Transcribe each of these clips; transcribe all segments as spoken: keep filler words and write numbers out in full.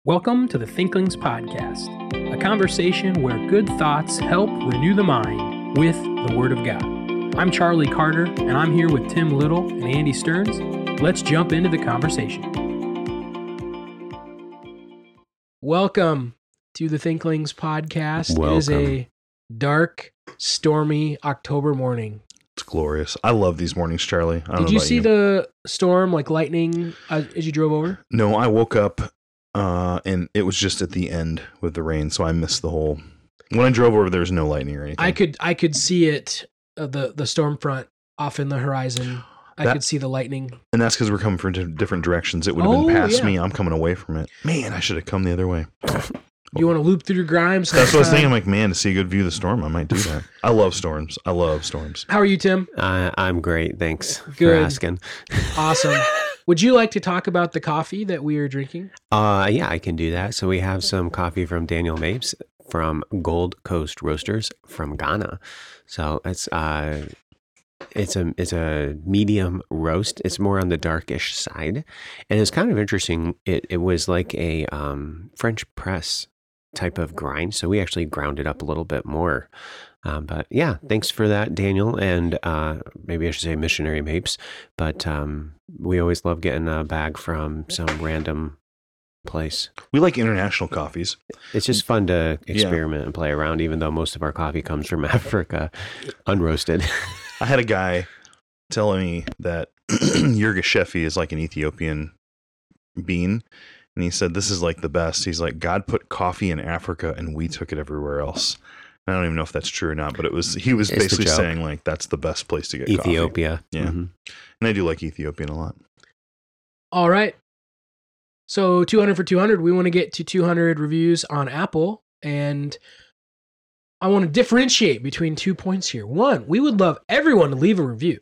Welcome to the Thinklings Podcast, a conversation where good thoughts help renew the mind with the Word of God. I'm Charlie Carter, and I'm here with Tim Little and Andy Stearns. Let's jump into the conversation. Welcome to the Thinklings Podcast. Welcome. It is a dark, stormy October morning. It's glorious. I love these mornings, Charlie. I don't Did know you about see you. the storm, like lightning, uh, as you drove over? No, I woke up uh, and it was just at the end with the rain, so I missed the whole. When I drove over, there was no lightning or anything. I could I could see it, uh, the the storm front off in the horizon. I That- could see the lightning. and that's because we're coming from di- different directions. It would have Oh, been past yeah. me. I'm coming away from it. Man, I should have come the other way. You want to loop through Grimes? That's what I was next thinking. I'm time? like, man, to see a good view of the storm, I might do that. I love storms. I love storms. How are you, Tim? Uh, I'm great. Thanks Good. for asking. Awesome. Would you like to talk about the coffee that we are drinking? Uh, yeah, I can do that. So we have some coffee from Daniel Mapes from Gold Coast Roasters from Ghana. So it's uh, it's a it's a medium roast. It's more on the darkish side, and it's kind of interesting. It it was like a um, French press type of grind. So we actually ground it up a little bit more. Um, but yeah, thanks for that, Daniel. And uh, maybe I should say Missionary Mapes. But um, we always love getting a bag from some random place. We like international coffees. It's just fun to experiment and play around, even though most of our coffee comes from Africa, unroasted. I had a guy telling me that Yirgacheffe is like an Ethiopian bean. And he said, this is like the best. He's like, God put coffee in Africa and we took it everywhere else. I don't even know if that's true or not, but it was, he was It's the basically joke. saying like, that's the best place to get Ethiopia. coffee. Yeah. Mhm. And I do like Ethiopian a lot. All right. So two hundred for two hundred. We want to get to two hundred reviews on Apple, and I want to differentiate between two points here. One, we would love everyone to leave a review.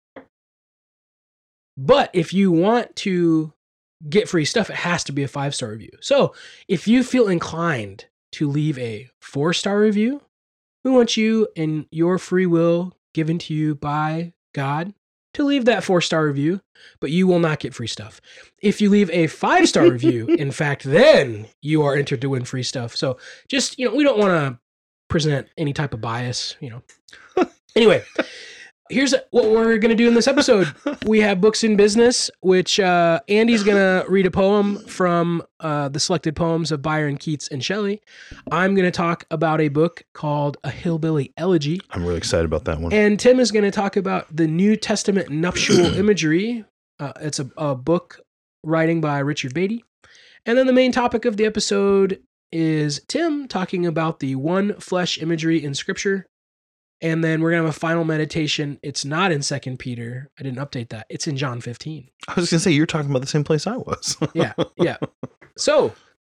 But if you want to get free stuff, it has to be a five-star review. So if you feel inclined to leave a four-star review, we want you, in your free will given to you by God, to leave that four-star review, but you will not get free stuff. If you leave a five-star review, in fact, then you are entered to win free stuff. So just, you know, we don't want to present any type of bias, you know. Anyway, here's what we're going to do in this episode. We have Books in Business, which uh, Andy's going to read a poem from uh, the selected poems of Byron, Keats, and Shelley. I'm going to talk about a book called A Hillbilly Elegy. I'm really excited about that one. And Tim is going to talk about the New Testament nuptial imagery. Uh, it's a, a book writing by Richard Beatty. And then the main topic of the episode is Tim talking about the one flesh imagery in Scripture. And then we're going to have a final meditation. It's not in Second Peter. I didn't update that. It's in John fifteen. I was going to say, you're talking about the same place I was. Yeah, yeah. So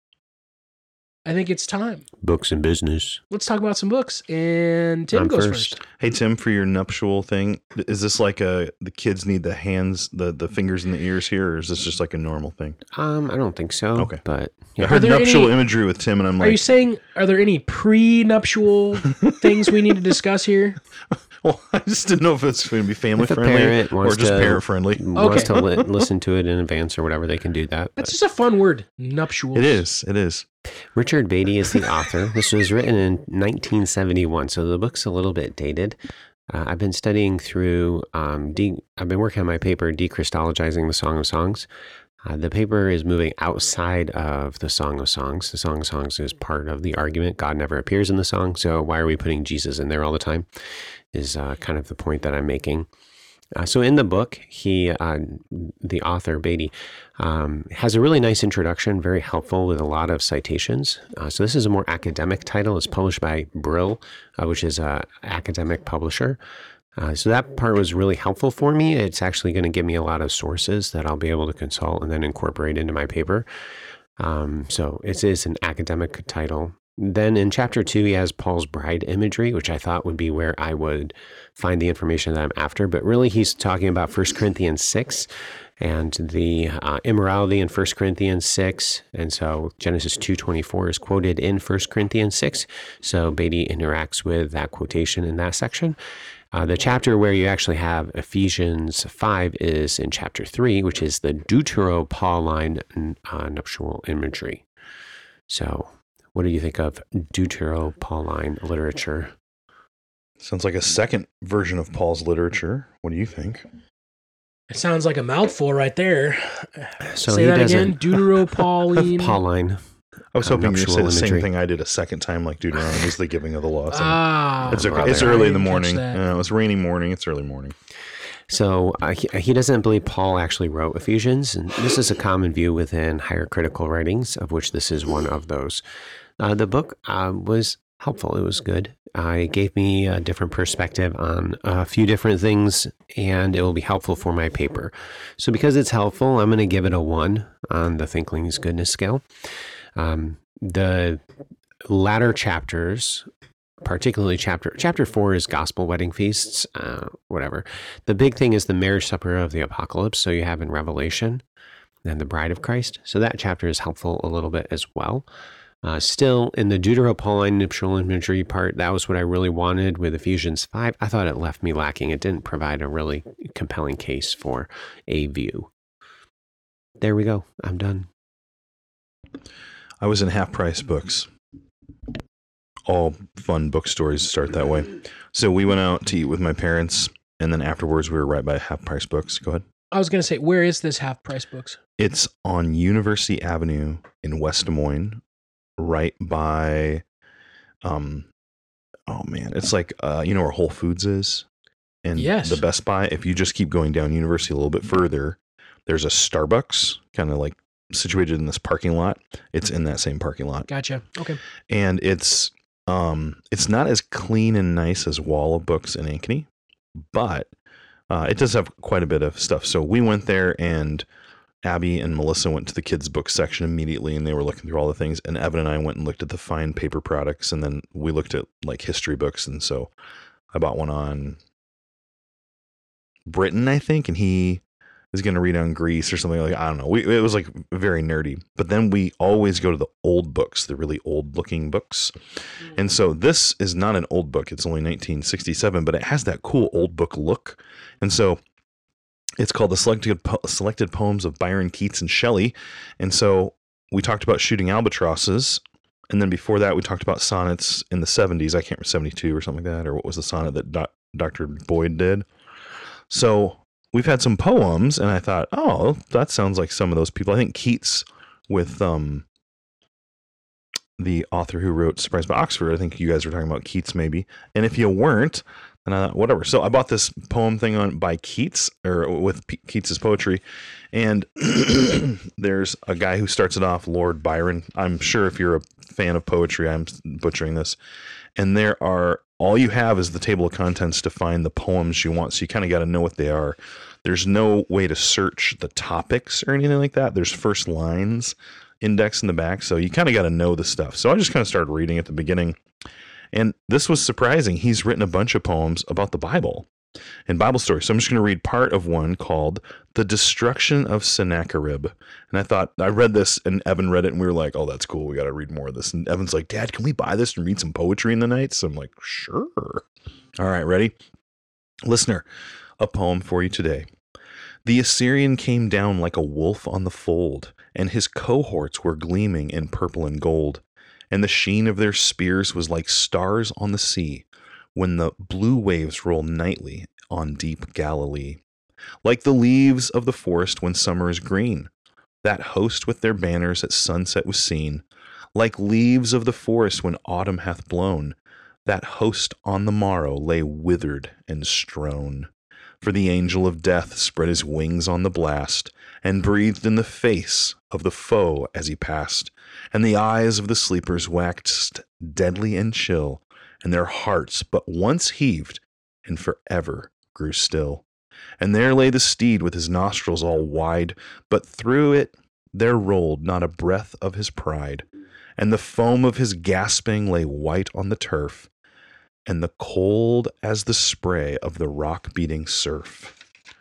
I think it's time. Books and business. Let's talk about some books. And Tim I'm goes first. first. Hey, Tim, for your nuptial thing, is this like a, the kids need the hands, the, the fingers and the ears here, or is this just like a normal thing? Um, I don't think so. Okay. But I yeah. heard there nuptial any- imagery with Tim, and I'm Are like, you saying, are there any pre-nuptial things we need to discuss here? well, I just didn't know if it's going to be family If a friendly parent or wants just to- parent friendly. wants Okay. to li- listen to it in advance or whatever, they can do that. That's But just a fun word, nuptials. It is. It is. Richard Beatty is the author. This was written in nineteen seventy-one, so the book's a little bit dated. Uh, I've been studying through, um, de- I've been working on my paper, Decrystallogizing the Song of Songs. Uh, the paper is moving outside of the Song of Songs. The Song of Songs is part of the argument. God never appears in the song, so why are we putting Jesus in there all the time is uh, kind of the point that I'm making. Uh, so in the book, he, uh, the author, Beatty, um, has a really nice introduction, very helpful with a lot of citations. Uh, so this is a more academic title. It's published by Brill, uh, which is an academic publisher. Uh, so that part was really helpful for me. It's actually going to give me a lot of sources that I'll be able to consult and then incorporate into my paper. Um, so it is an academic title. Then in chapter two, he has Paul's bride imagery, which I thought would be where I would find the information that I'm after. But really, he's talking about First Corinthians six and the uh, immorality in First Corinthians six. And so Genesis two twenty-four is quoted in First Corinthians six. So Beatty interacts with that quotation in that section. Uh, the chapter where you actually have Ephesians five is in chapter three, which is the Deutero-Pauline uh, nuptial imagery. So what do you think of Deutero-Pauline literature? Sounds like a second version of Paul's literature. What do you think? It sounds like a mouthful right there. So Say he that doesn't- again. Deutero-Pauline. Pauline. I was hoping you would say Nuptial the same imagery. thing I did a second time, like Deuteronomy is the giving of the law. So Ah, it's, a, well, it's there. early in the I didn't catch morning. that. Uh, it was rainy morning. It's early morning. So uh, he, he doesn't believe Paul actually wrote Ephesians, and this is a common view within higher critical writings, of which this is one of those. Uh, the book uh, was helpful. It was good. Uh, it gave me a different perspective on a few different things, and it will be helpful for my paper. So because it's helpful, I'm going to give it a one on the Thinkling's Goodness scale. Um, the latter chapters, particularly chapter chapter four is gospel wedding feasts, uh, whatever. The big thing is the marriage supper of the apocalypse. So you have in Revelation and the bride of Christ. So that chapter is helpful a little bit as well. Uh, still, in the Deutero-Pauline nuptial imagery part, that was what I really wanted with Ephesians five. I thought it left me lacking. It didn't provide a really compelling case for a view. There we go. I'm done. I was in Half Price Books. All fun book stories start that way. So we went out to eat with my parents, and then afterwards we were right by Half Price Books. Go ahead. I was going to say, where is this Half Price Books? It's on University Avenue in West Des Moines, right by, um, oh man, it's like, uh, you know where Whole Foods is? And Yes. the Best Buy, if you just keep going down University a little bit further, there's a Starbucks kind of like situated in this parking lot. It's in that same parking lot. Gotcha. Okay. And it's, um, it's not as clean and nice as Wall of Books in Ankeny, but uh, it does have quite a bit of stuff. So we went there, and Abby and Melissa went to the kids' book section immediately, and they were looking through all the things. And Evan and I went and looked at the fine paper products, and then we looked at like history books. And so I bought one on Britain, I think, and he is going to read on Greece or something like I don't know. We, it was like very nerdy. But then we always go to the old books, the really old looking books. And so this is not an old book. It's only nineteen sixty-seven, but it has that cool old book look. And so it's called the Selected po- Selected Poems of Byron, Keats, and Shelley. And so we talked about shooting albatrosses. And then before that, we talked about sonnets in the seventies. I can't remember, seventy-two or something like that. Or what was the sonnet that doc, Doctor Boyd did? So we've had some poems, and I thought, oh, that sounds like some of those people. I think Keats with um, the author who wrote Surprise by Oxford. I think you guys were talking about Keats maybe. And if you weren't, then I thought, whatever. So I bought this poem thing on by Keats, or with P- Keats's poetry. And there's a guy who starts it off, Lord Byron. I'm sure if you're a fan of poetry, I'm butchering this. And there are, all you have is the table of contents to find the poems you want. So you kind of got to know what they are. There's no way to search the topics or anything like that. There's first lines index in the back. So you kind of got to know the stuff. So I just kind of started reading at the beginning. And this was surprising. He's written a bunch of poems about the Bible and Bible stories. So I'm just going to read part of one called The Destruction of Sennacherib. And I thought, I read this, and Evan read it, and we were like, oh, that's cool. We got to read more of this. And Evan's like, Dad, can we buy this and read some poetry in the night? So I'm like, sure. All right, ready? Listener, a poem for you today. The Assyrian came down like a wolf on the fold, and his cohorts were gleaming in purple and gold. And the sheen of their spears was like stars on the sea, when the blue waves roll nightly on deep Galilee. Like the leaves of the forest when summer is green, that host with their banners at sunset was seen. Like leaves of the forest when autumn hath blown, that host on the morrow lay withered and strown. For the angel of death spread his wings on the blast, and breathed in the face of the foe as he passed. And the eyes of the sleepers waxed deadly and chill, and their hearts but once heaved, and forever grew still. And there lay the steed with his nostrils all wide, but through it there rolled not a breath of his pride. And the foam of his gasping lay white on the turf, and the cold as the spray of the rock-beating surf.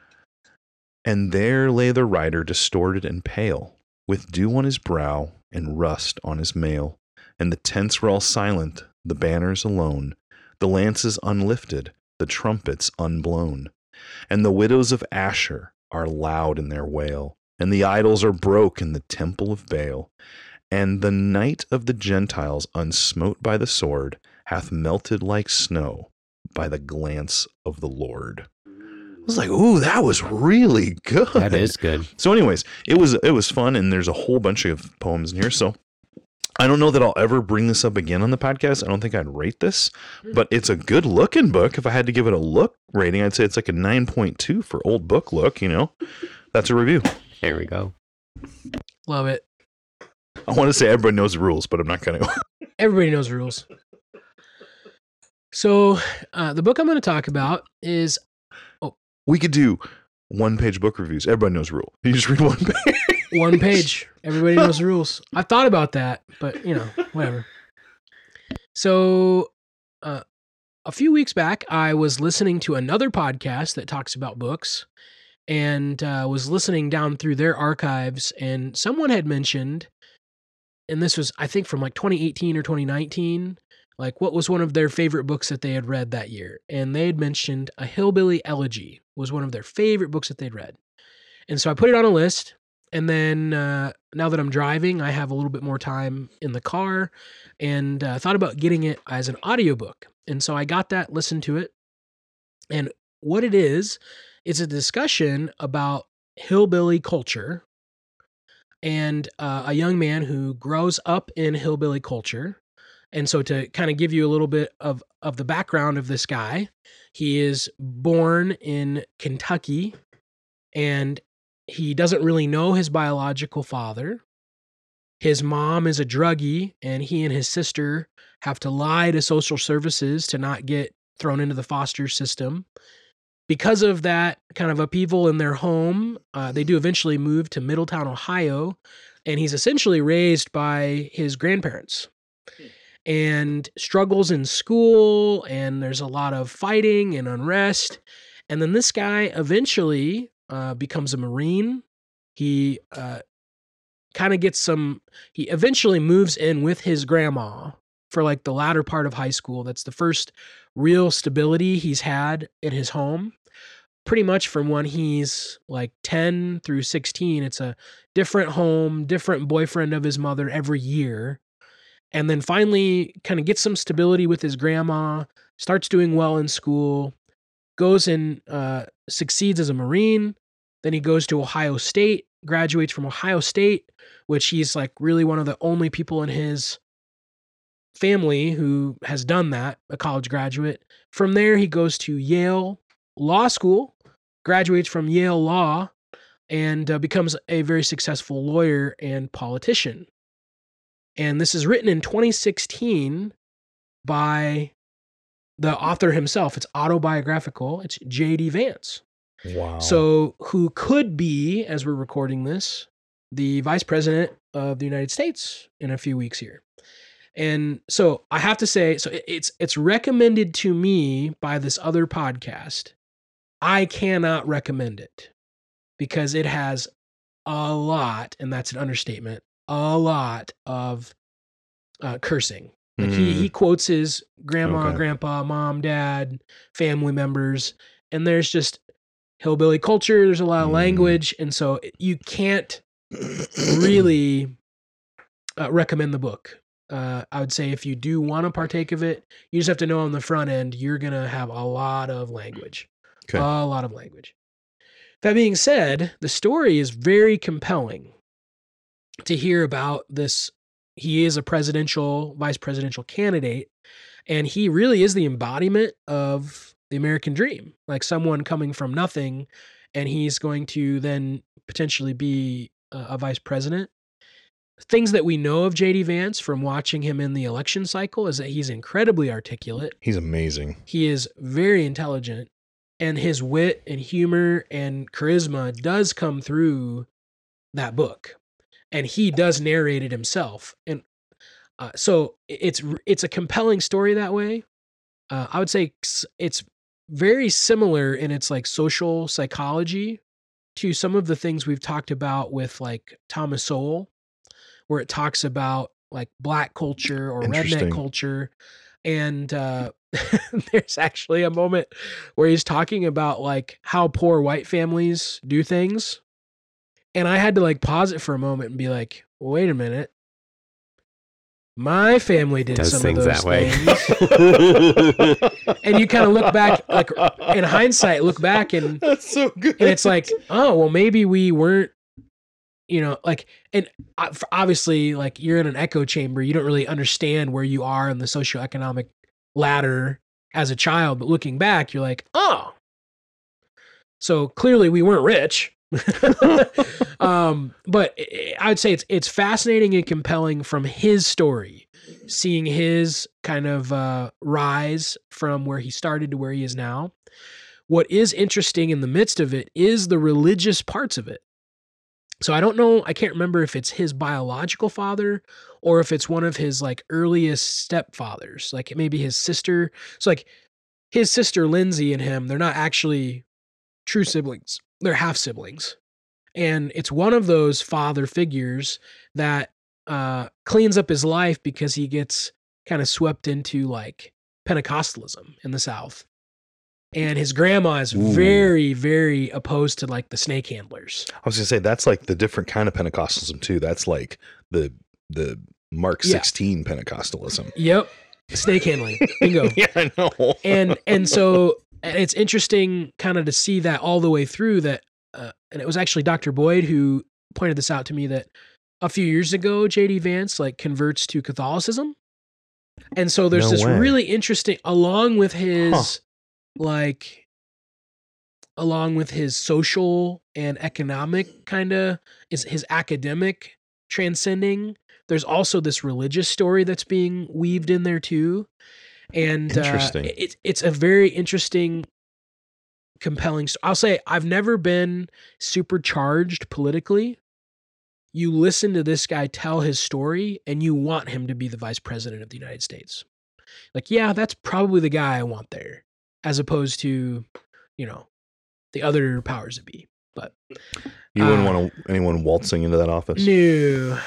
And there lay the rider distorted and pale, with dew on his brow and rust on his mail. And the tents were all silent, the banners alone, the lances unlifted, the trumpets unblown. And the widows of Asher are loud in their wail, and the idols are broke in the temple of Baal. And the night of the Gentiles unsmote by the sword hath melted like snow by the glance of the Lord. I was like, ooh, that was really good. That is good. So anyways, it was it was fun, and there's a whole bunch of poems in here. So I don't know that I'll ever bring this up again on the podcast. I don't think I'd rate this, but it's a good looking book. If I had to give it a look rating, I'd say it's like a nine point two for old book look, you know. That's a review. There we go. Love it. I want to say everybody knows the rules, but I'm not going to. Everybody knows the rules. So uh, the book I'm going to talk about is... We could do one-page book reviews. Everybody knows the rule. You just read one page. One page. Everybody knows the rules. I thought about that, but, you know, whatever. So uh, a few weeks back, I was listening to another podcast that talks about books, and uh, was listening down through their archives, and someone had mentioned, and this was, I think, from like twenty eighteen or twenty nineteen, like what was one of their favorite books that they had read that year. And they had mentioned A Hillbilly Elegy was one of their favorite books that they'd read. And so I put it on a list. And then uh, now that I'm driving, I have a little bit more time in the car, and uh, thought about getting it as an audiobook. And so I got that, listened to it. And what it is, is a discussion about hillbilly culture and uh, a young man who grows up in hillbilly culture. And so to kind of give you a little bit of, of the background of this guy, he is born in Kentucky, and he doesn't really know his biological father. His mom is a druggie, and he and his sister have to lie to social services to not get thrown into the foster system. Because of that kind of upheaval in their home, uh, they do eventually move to Middletown, Ohio, and he's essentially raised by his grandparents. And struggles in school, and there's a lot of fighting and unrest. And then this guy eventually uh, becomes a Marine. He uh, kind of gets some, he eventually moves in with his grandma for like the latter part of high school. That's the first real stability he's had in his home. Pretty much from when he's like ten through sixteen, it's a different home, different boyfriend of his mother every year. And then finally kind of gets some stability with his grandma, starts doing well in school, goes and uh, succeeds as a Marine. Then he goes to Ohio State, graduates from Ohio State, which he's like really one of the only people in his family who has done that, a college graduate. From there, he goes to Yale Law School, graduates from Yale Law, and uh, becomes a very successful lawyer and politician. And this is written in twenty sixteen by the author himself. It's autobiographical. It's J D Vance. Wow. So who could be, as we're recording this, the vice president of the United States in a few weeks here. And so I have to say, so it's it's recommended to me by this other podcast. I cannot recommend it because it has a lot, and that's an understatement, a lot of uh, cursing. Like Mm. he he quotes his grandma, Okay. grandpa, mom, dad, family members, and there's just hillbilly culture. There's a lot of Mm. language, and so you can't really uh, recommend the book. Uh, I would say if you do want to partake of it, you just have to know on the front end you're gonna have a lot of language, Okay. a lot of language. That being said, the story is very compelling to hear about this. He is a presidential, vice presidential candidate, and he really is the embodiment of the American dream, like someone coming from nothing, and he's going to then potentially be a, a vice president. Things that we know of J D Vance from watching him in the election cycle is that he's incredibly articulate. He's amazing. He is very intelligent, and his wit and humor and charisma does come through that book. And he does narrate it himself. And uh, so it's it's a compelling story that way. Uh, I would say it's very similar in its like social psychology to some of the things we've talked about with like Thomas Sowell, where it talks about like black culture or redneck Interesting. culture. And uh, there's actually a moment where he's talking about like how poor white families do things. And I had to like pause it for a moment and be like, well, wait a minute. my family did Does some things of those that way. things. And you kind of look back, like in hindsight, look back and, That's so good. and it's like, oh, well, maybe we weren't, you know, like, and obviously, like, you're in an echo chamber. You don't really understand where you are in the socioeconomic ladder as a child. But looking back, you're like, oh, so clearly we weren't rich. um, but I would say it's it's fascinating and compelling from his story, seeing his kind of uh, rise from where he started to where he is now. What is interesting in the midst of it is the religious parts of it. So I don't know, I can't remember if it's his biological father or if it's one of his like earliest stepfathers, like maybe his sister. So like his sister Lindsay and him, they're not actually true siblings. They're half siblings. And it's one of those father figures that uh, cleans up his life because he gets kind of swept into like Pentecostalism in the South. And his grandma is Ooh. very, very opposed to like the snake handlers. I was gonna say that's like the different kind of Pentecostalism too. That's like the the Mark Yeah. sixteen Pentecostalism. Yep. Snake handling. Bingo. Yeah, I know. and and so and it's interesting kind of to see that all the way through that uh, and it was actually Doctor Boyd who pointed this out to me that a few years ago J D Vance like converts to Catholicism. And so there's No this way. really interesting along with his Huh. like along with his social and economic kind of is his academic transcending, there's also this religious story that's being weaved in there too. And Interesting. uh, it, it's a very interesting, compelling story. I'll say I've never been supercharged politically. You listen to this guy tell his story and you want him to be the vice president of the United States. Like, yeah, that's probably the guy I want there, as opposed to, you know, the other powers that be. But You wouldn't uh, want to, anyone waltzing into that office. no.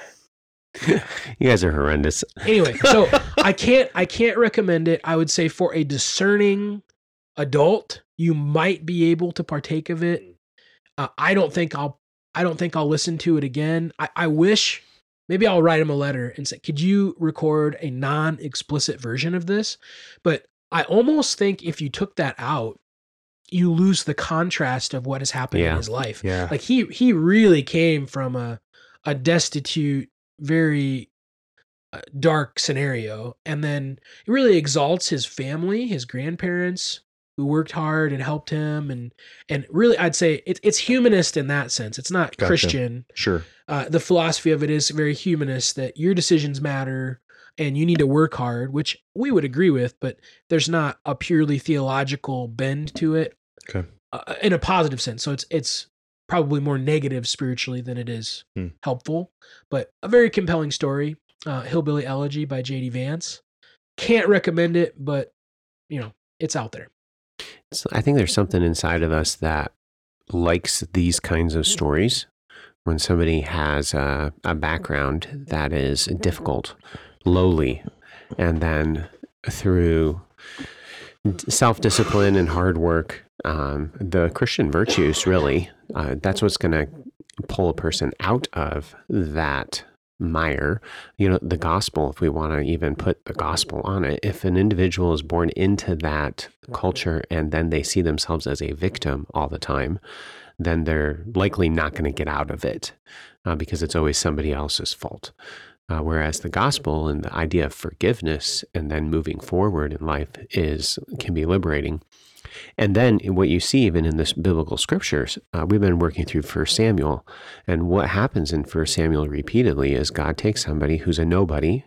You guys are horrendous. Anyway, so I can't I can't recommend it. I would say for a discerning adult, you might be able to partake of it. Uh, I don't think I'll I don't think I'll listen to it again. I, I wish maybe I'll write him a letter and say, could you record a non-explicit version of this? But I almost think if you took that out, you lose the contrast of what has happened Yeah. in his life. Yeah. Like he he really came from a a destitute, very uh, dark scenario, and then it really exalts his family, his grandparents who worked hard and helped him, and and really I'd say it's it's humanist in that sense. It's not Gotcha. Christian. Sure. Uh, the philosophy of it is very humanist, that your decisions matter and you need to work hard, which we would agree with, but there's not a purely theological bend to it. Okay. Uh, in a positive sense. So it's it's probably more negative spiritually than it is Hmm. helpful, but a very compelling story. Uh, Hillbilly Elegy by J D Vance. Can't recommend it, but you know, it's out there. So I think there's something inside of us that likes these kinds of stories. When somebody has a, a background that is difficult, lowly, and then through self-discipline and hard work, um, the Christian virtues really, uh, that's what's going to pull a person out of that mire. You know, the gospel, if we want to even put the gospel on it, if an individual is born into that culture and then they see themselves as a victim all the time, then they're likely not going to get out of it uh, because it's always somebody else's fault. Uh, whereas the gospel and the idea of forgiveness and then moving forward in life is can be liberating. And then what you see even in this biblical scriptures, uh, we've been working through First Samuel, and what happens in First Samuel repeatedly is God takes somebody who's a nobody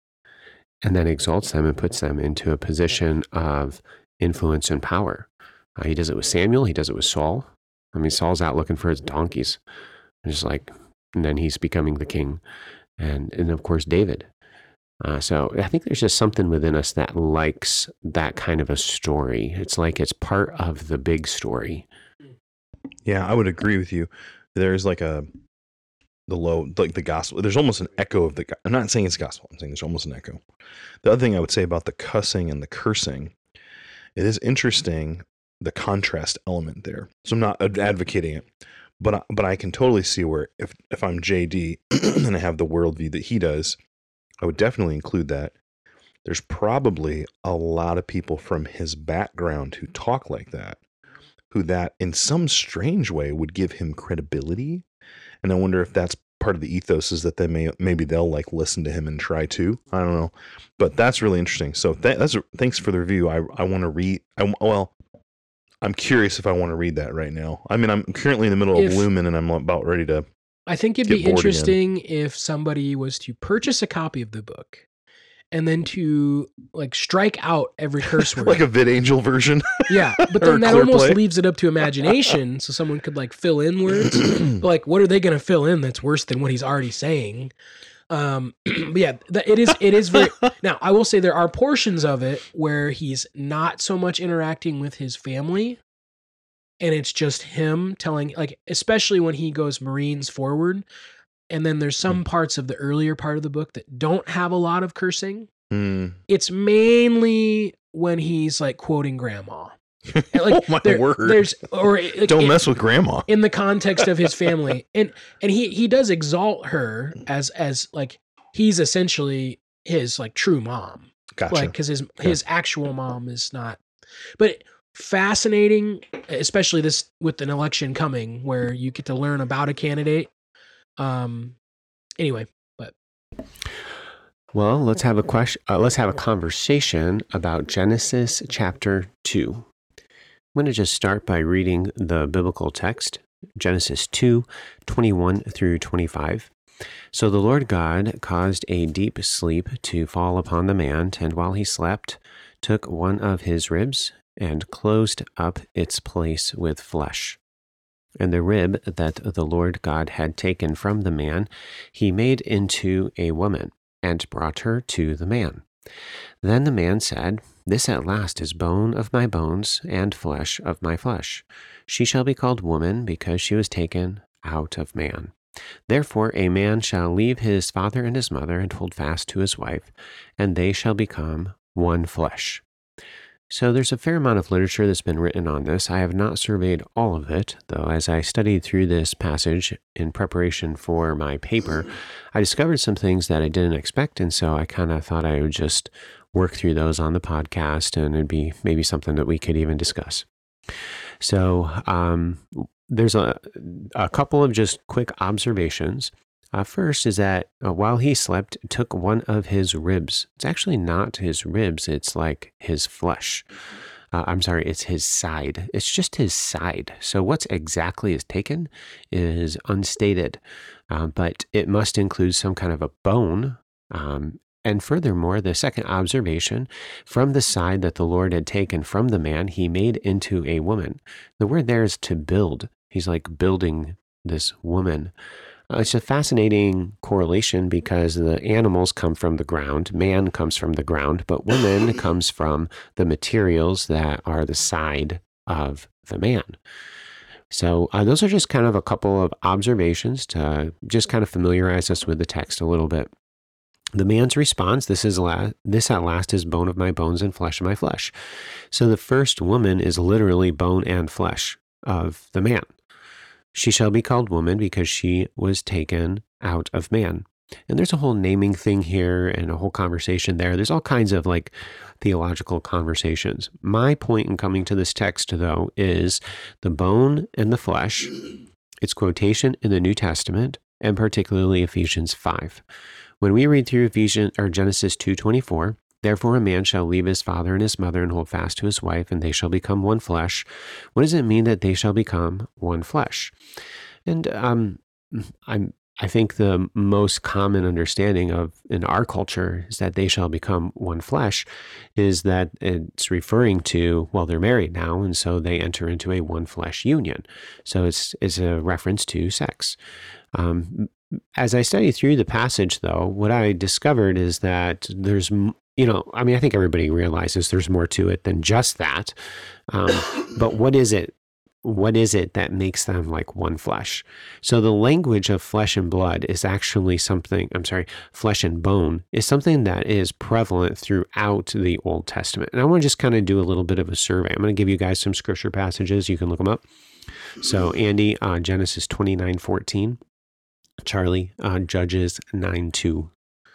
and then exalts them and puts them into a position of influence and power. Uh, he does it with Samuel. He does it with Saul. I mean, Saul's out looking for his donkeys. And just like, and then he's becoming the king. And, and of course, David. Uh, so I think there's just something within us that likes that kind of a story. It's like it's part of the big story. Yeah, I would agree with you. There's like a, the low, like the gospel, there's almost an echo of the, I'm not saying it's gospel, I'm saying there's almost an echo. The other thing I would say about the cussing and the cursing, it is interesting, the contrast element there. So I'm not ad- advocating it, but I, but I can totally see where if, if I'm J D and I have the worldview that he does, I would definitely include that. There's probably a lot of people from his background who talk like that, who that in some strange way would give him credibility. And I wonder if that's part of the ethos, is that they may, maybe they'll like listen to him and try to, I don't know, but that's really interesting. So th- that's, thanks for the review. I, I want to read, I, well, I'm curious if I want to read that right now. I mean, I'm currently in the middle If- of Lumen and I'm about ready to, I think it'd Get be bored interesting if somebody was to purchase a copy of the book and then to like strike out every curse word. like a VidAngel version. Yeah, but or then that Clear almost Play. leaves it up to imagination, so someone could like fill in words. But, like, what are they going to fill in that's worse than what he's already saying? Um, but yeah, the, it is. It is very. Now, I will say there are portions of it where he's not so much interacting with his family, and it's just him telling, like, especially when he goes Marines forward. And then there's some parts of the earlier part of the book that don't have a lot of cursing. Mm. It's mainly when he's like quoting grandma. And, like, Oh my there- word. There's or like, Don't in, mess with grandma. in the context of his family, and and he he does exalt her as as like he's essentially his like true mom, Gotcha. like because his his actual mom is not. But fascinating, especially this with an election coming, where you get to learn about a candidate. Um. Anyway, but Well, let's have a question. Uh, let's have a conversation about Genesis chapter two. I'm going to just start by reading the biblical text, Genesis two, twenty-one through twenty-five. So the Lord God caused a deep sleep to fall upon the man, and while he slept, took one of his ribs and closed up its place with flesh. And the rib that the Lord God had taken from the man, he made into a woman, and brought her to the man. Then the man said, "This at last is bone of my bones, and flesh of my flesh. She shall be called woman, because she was taken out of man. Therefore a man shall leave his father and his mother, and hold fast to his wife, and they shall become one flesh." So there's a fair amount of literature that's been written on this. I have not surveyed all of it, though as I studied through this passage in preparation for my paper, I discovered some things that I didn't expect, and so I kind of thought I would just work through those on the podcast, and it'd be maybe something that we could even discuss. So um, there's a, a couple of just quick observations. Uh, first is that uh, while he slept, took one of his ribs. It's actually not his ribs. It's like his flesh. Uh, I'm sorry, it's his side. It's just his side. So what's exactly is taken is unstated, uh, but it must include some kind of a bone. Um, and furthermore, the second observation, from the side that the Lord had taken from the man, he made into a woman. The word there is to build. He's like building this woman. Uh, it's a fascinating correlation because the animals come from the ground, man comes from the ground, but woman comes from the materials that are the side of the man. So uh, those are just kind of a couple of observations to just kind of familiarize us with the text a little bit. The man's response, this is la- this at last is bone of my bones and flesh of my flesh. So the first woman is literally bone and flesh of the man. She shall be called woman because she was taken out of man. And there's a whole naming thing here and a whole conversation there. There's all kinds of like theological conversations. My point in coming to this text, though, is the bone and the flesh, its quotation in the New Testament, and particularly Ephesians five. When we read through Ephesians or Genesis two twenty-four, therefore a man shall leave his father and his mother and hold fast to his wife, and they shall become one flesh. What does it mean that they shall become one flesh? And um, I'm, I think the most common understanding of in our culture is that they shall become one flesh is that it's referring to, well, they're married now, and so they enter into a one flesh union. So it's, it's a reference to sex. Um, as I studied through the passage, though, what I discovered is that there's You know, I mean, I think everybody realizes there's more to it than just that. Um, but what is it? What is it that makes them like one flesh? So the language of flesh and blood is actually something, I'm sorry, flesh and bone is something that is prevalent throughout the Old Testament. And I want to just kind of do a little bit of a survey. I'm going to give you guys some scripture passages. You can look them up. So Andy, uh, Genesis twenty-nine fourteen. Charlie, uh, Judges nine two.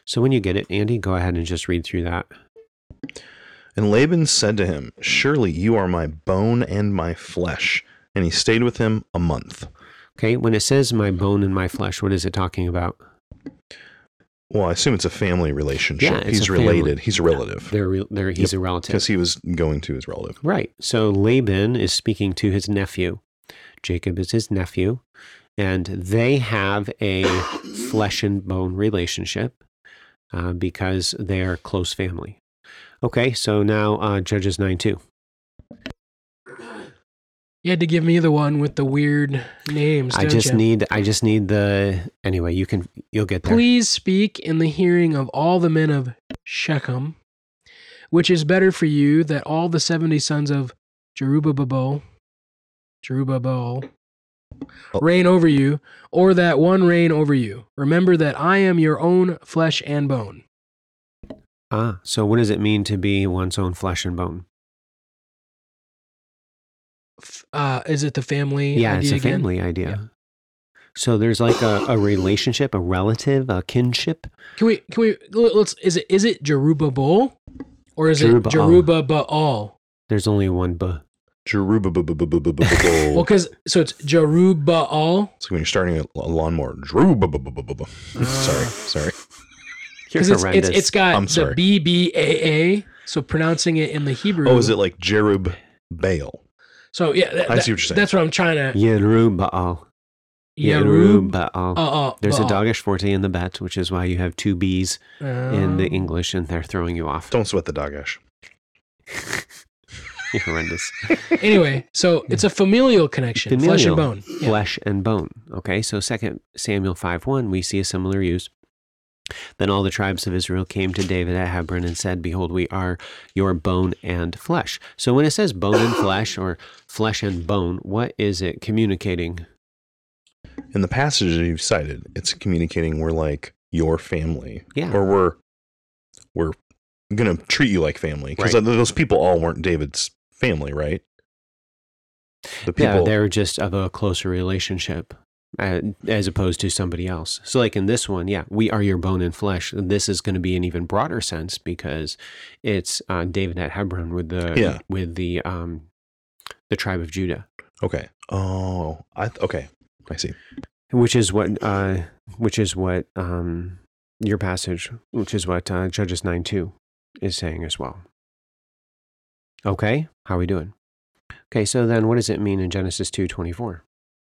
So when you get it, Andy, go ahead and just read through that. And Laban said to him, surely you are my bone and my flesh. And he stayed with him a month. Okay, when it says my bone and my flesh, what is it talking about? Well, I assume it's a family relationship. Yeah, it's he's a family. related. He's a relative. They're, re- they're, he's Yep. a relative. Because he was going to his relative. Right. So Laban is speaking to his nephew. Jacob is his nephew. And they have a flesh and bone relationship uh, because they're close family. Okay, so now uh, Judges nine two. You had to give me the one with the weird names. I don't just you? need I just need the anyway, you can you'll get there. Please speak in the hearing of all the men of Shechem, which is better for you that all the seventy sons of Jerubbaal, Jerubbaal Oh. reign over you, or that one reign over you. Remember that I am your own flesh and bone. Ah, so what does it mean to be one's own flesh and bone? F- Uh, is it the family Yeah, idea it's a again? family idea. So there's like a, a relationship, a relative, a kinship. Can we, can we, let's, is it, is it Jerubbaal or is Jerubbaal. it Jerubbaal? There's only one b. Jerubbaal. Well, because, so it's Jerubbaal. So when you're starting a a lawnmower. Jerubbaal. Sorry, sorry. You're Because it's, it's, horrendous. it's got I'm the sorry. B B A A, so pronouncing it in the Hebrew. Oh, is it like Jerub Baal? So yeah, that, I see what you're saying. That's what I'm trying to. Yerubbaal. Yerub. Yerubbaal. Uh, uh, There's a Baal. doggish forte in the bet, which is why you have two B's in the Um, English and they're throwing you off. Don't sweat the dogash. You're horrendous. Anyway, so it's a familial connection, Familial. flesh and bone. Yeah. Flesh and bone. Okay, so Second Samuel five one, we see a similar use. Then all the tribes of Israel came to David at Hebron and said, behold, we are your bone and flesh. So when it says bone and flesh or flesh and bone, what is it communicating? In the passages you've cited, it's communicating we're like your family. Yeah. Or we're we're gonna treat you like family. Because Right. those people all weren't David's family, right? The people Yeah, they're just of a closer relationship uh, as opposed to somebody else. So like in this one, yeah, we are your bone and flesh. This is going to be an even broader sense because it's uh, David at Hebron with the Yeah. with the um, the tribe of Judah, Okay. Oh, I th- okay. I see. which is what uh, which is what um, your passage, which is what uh, Judges nine two is saying as well. Okay, how are we doing? Okay, so then what does it mean in Genesis two twenty-four?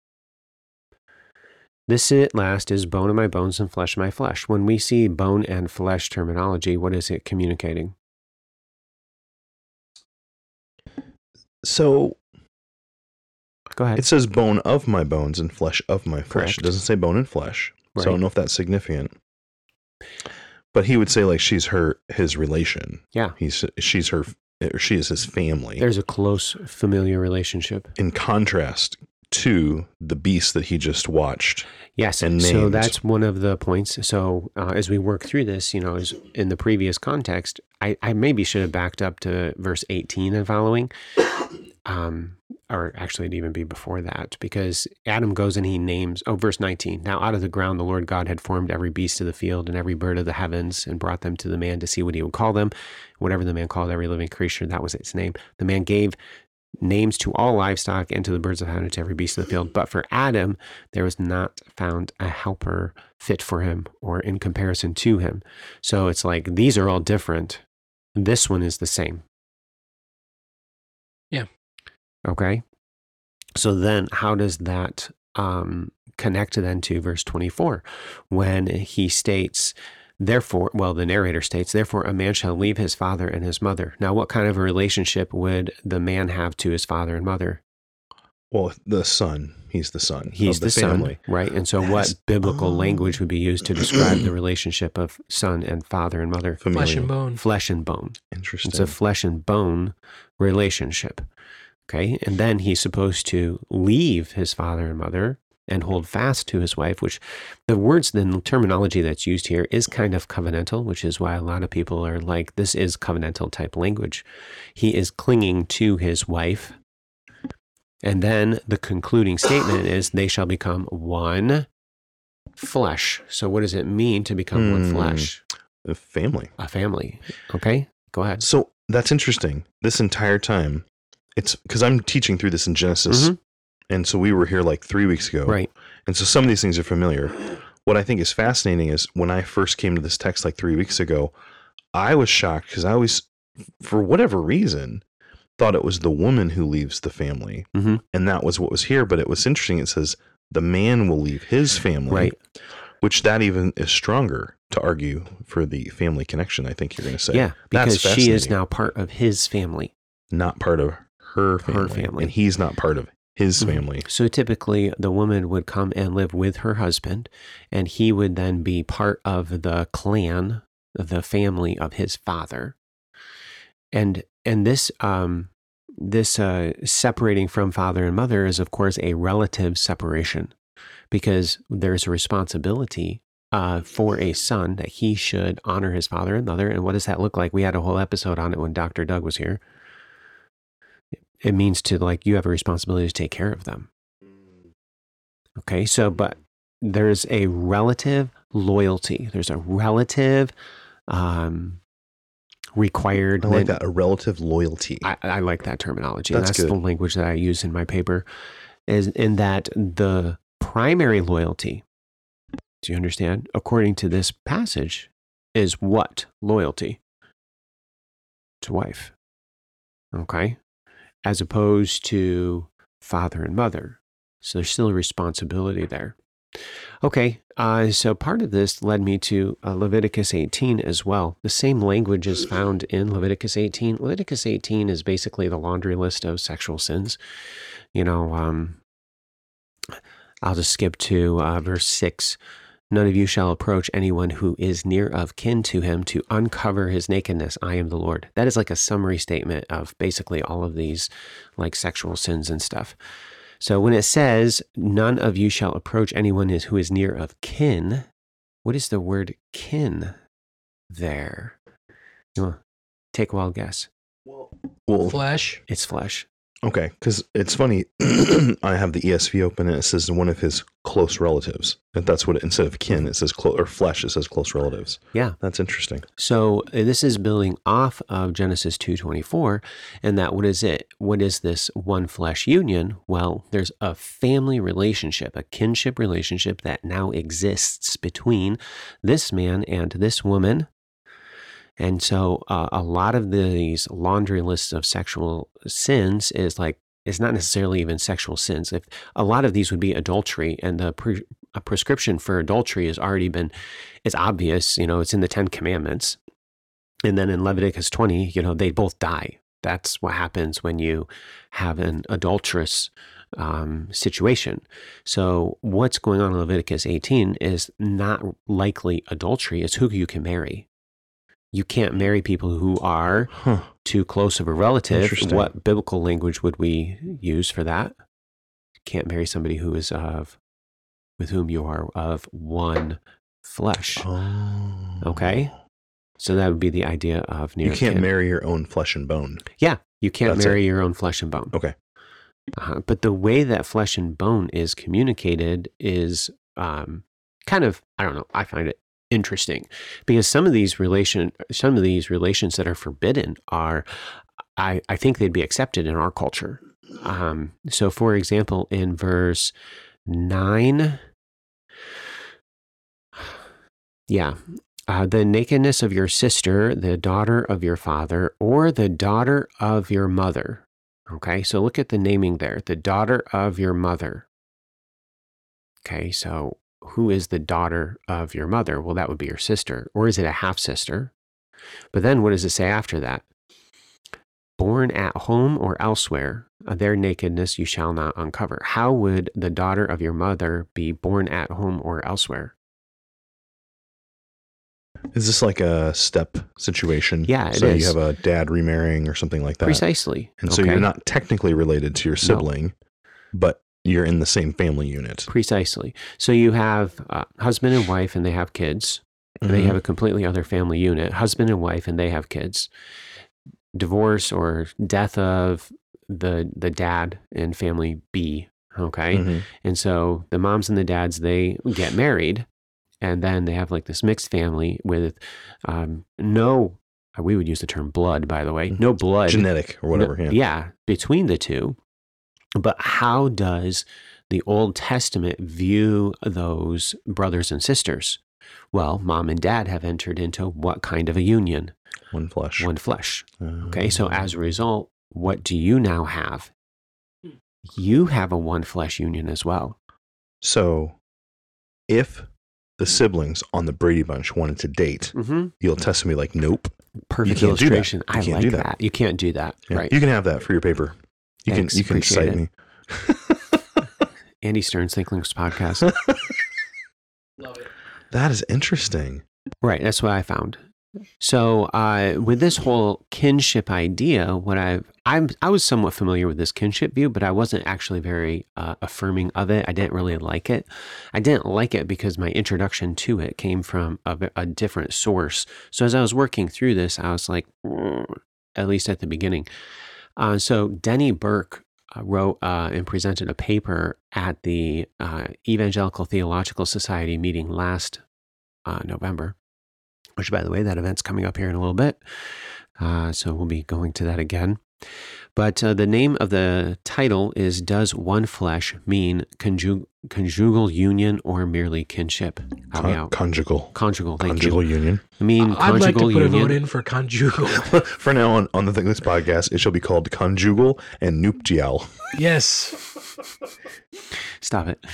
This at last is bone of my bones and flesh of my flesh. When we see bone and flesh terminology, what is it communicating? So Go ahead. it says bone of my bones and flesh of my flesh. Correct. It doesn't say bone and flesh. So I Right. don't know if that's significant. But he would say like she's her his relation. Yeah. He's she's her or she is his family. There's a close familiar relationship. In contrast to the beast that he just watched. Yes, And so named. that's one of the points. So uh, as we work through this, you know, as in the previous context, I, I maybe should have backed up to verse eighteen and following, um, or actually it'd even be before that, because Adam goes and he names, oh, verse nineteen. Now out of the ground the Lord God had formed every beast of the field and every bird of the heavens and brought them to the man to see what he would call them. Whatever the man called every living creature, that was its name. The man gave names to all livestock and to the birds of heaven and to every beast of the field. But for Adam, there was not found a helper fit for him or in comparison to him. So it's like, these are all different. This one is the same. Yeah. Okay. So then how does that um, connect then to verse twenty-four when he states, therefore, well, the narrator states, therefore a man shall leave his father and his mother. Now, what kind of a relationship would the man have to his father and mother? Well, the son. He's the son. He's of the, the, son, family. right? And so That's- what biblical oh. language would be used to describe the relationship of son and father and mother? Familial. Flesh and bone. Flesh and bone. Interesting. It's a flesh and bone relationship. Okay. And then he's supposed to leave his father and mother and hold fast to his wife, which the words, the terminology that's used here is kind of covenantal, which is why a lot of people are like, this is covenantal type language. He is clinging to his wife. And then the concluding statement is they shall become one flesh. So what does it mean to become one Hmm. flesh? A family. A family. Okay, go ahead. So that's interesting. This entire time, it's because I'm teaching through this in Genesis. Mhm. And so we were here like three weeks ago. Right. And so some of these things are familiar. What I think is fascinating is when I first came to this text like three weeks ago, I was shocked because I always, for whatever reason, thought it was the woman who leaves the family. Mhm. And that was what was here. But it was interesting. It says the man will leave his family. Right. Which that even is stronger to argue for the family connection, I think you're going to say. Yeah, because That's she is fascinating. now part of his family. Not part of her family. family. And he's not part of his Mhm. family. So typically the woman would come and live with her husband, and he would then be part of the clan, the family of his father. And and this um this uh, separating from father and mother is of course a relative separation, because there's a responsibility uh, for a son that he should honor his father and mother. And what does that look like? We had a whole episode on it when Doctor Doug was here. It means to, like, you have a responsibility to take care of them. Okay, so, but there's a relative loyalty. There's a relative um, required. I like that, a relative loyalty. I, I like that terminology. That's That's good. the language that I use in my paper, is in that the primary loyalty, do you understand? According to this passage, is what? Loyalty to wife. Okay? As opposed to father and mother. So there's still a responsibility there. Okay, uh, so part of this led me to uh, Leviticus eighteen as well. The same language is found in Leviticus eighteen. Leviticus eighteen is basically the laundry list of sexual sins. You know, um, I'll just skip to uh, verse six. None of you shall approach anyone who is near of kin to him to uncover his nakedness. I am the Lord. That is like a summary statement of basically all of these like sexual sins and stuff. So when it says, none of you shall approach anyone who is near of kin, what is the word kin there? You want to take a wild guess? Well, Flesh. It's flesh. okay, because it's funny. I have the E S V open and it says one of his close relatives. And that's what it, instead of kin, it says close, or flesh, it says close relatives. Yeah. That's interesting. So uh, this is building off of Genesis two twenty-four, and that what is it? What is this one flesh union? Well, there's a family relationship, a kinship relationship that now exists between this man and this woman. And so uh, a lot of these laundry lists of sexual sins is like, it's not necessarily even sexual sins. If a lot of these would be adultery, and the pre- a prescription for adultery has already been, it's obvious, you know, it's in the Ten Commandments. And then in Leviticus twenty, you know, they both die. That's what happens when you have an adulterous um, situation. So what's going on in Leviticus eighteen is not likely adultery. It's who you can marry. You can't marry people who are Huh. too close of a relative. Interesting. What biblical language would we use for that? You can't marry somebody who is of, with whom you are of one flesh. Oh. Okay? So that would be the idea of near You can't kin. marry your own flesh and bone. Yeah, you can't That's marry your own flesh and bone. Okay. Uh-huh. But the way that flesh and bone is communicated is um, kind of, I don't know, I find it interesting, because some of these relation, some of these relations that are forbidden are, I, I think they'd be accepted in our culture. Um, so, for example, in verse nine, yeah, uh, the nakedness of your sister, the daughter of your father, or the daughter of your mother. Okay, so look at the naming there, the daughter of your mother. Okay, so who is the daughter of your mother? Well, that would be your sister. Or is it a half sister? But then what does it say after that? Born at home or elsewhere, their nakedness you shall not uncover. How would the daughter of your mother be born at home or elsewhere? Is this like a step situation? Yeah, it so is. you have a dad remarrying or something like that. Precisely. And so Okay. you're not technically related to your sibling, but you're in the same family unit. Precisely. So you have uh, husband and wife, and they have kids. And They Mhm. have a completely other family unit. Husband and wife, and they have kids. Divorce or death of the the dad in family B. Okay, Mhm. and so the moms and the dads, they get married, And then they have like this mixed family with um, no, we would use the term blood, by the way, no blood. Genetic or whatever. No, yeah. yeah, between the two. But how does the Old Testament view those brothers and sisters? Well, mom and dad have entered into what kind of a union? One flesh. One flesh. Uh, Okay, so as a result, what do you now have? You have a one flesh union as well. So if the siblings on the Brady Bunch wanted to date, Mm-hmm. you'll test me like, nope. Perfect You can't do that. illustration. You I can't like do that. that. You can't do that. Yeah, Right. You can have that for your paper. You Thanks, can you can appreciate cite it. me. Andy Stern's Thinklings podcast. Love it. That is interesting. Right. That's what I found. So uh, with this whole kinship idea, what I've I'm I was somewhat familiar with this kinship view, but I wasn't actually very uh, affirming of it. I didn't really like it. I didn't like it because my introduction to it came from a, a different source. So as I was working through this, I was like, mm, at least at the beginning. Uh, so Denny Burke uh, wrote uh, and presented a paper at the uh, Evangelical Theological Society meeting last uh, November. Which, by the way, that event's coming up here in a little bit. Uh, so we'll be going to that again. But uh, the name of the title is Does One Flesh Mean Conjug- Conjugal Union or Merely Kinship? Help me Con- out. conjugal. Conjugal, thank Conjugal you. union. I mean, I'd like to conjugal put a union. vote in for conjugal. For now on, on the Thinkless podcast, it shall be called conjugal and nuptial. Yes. Stop it.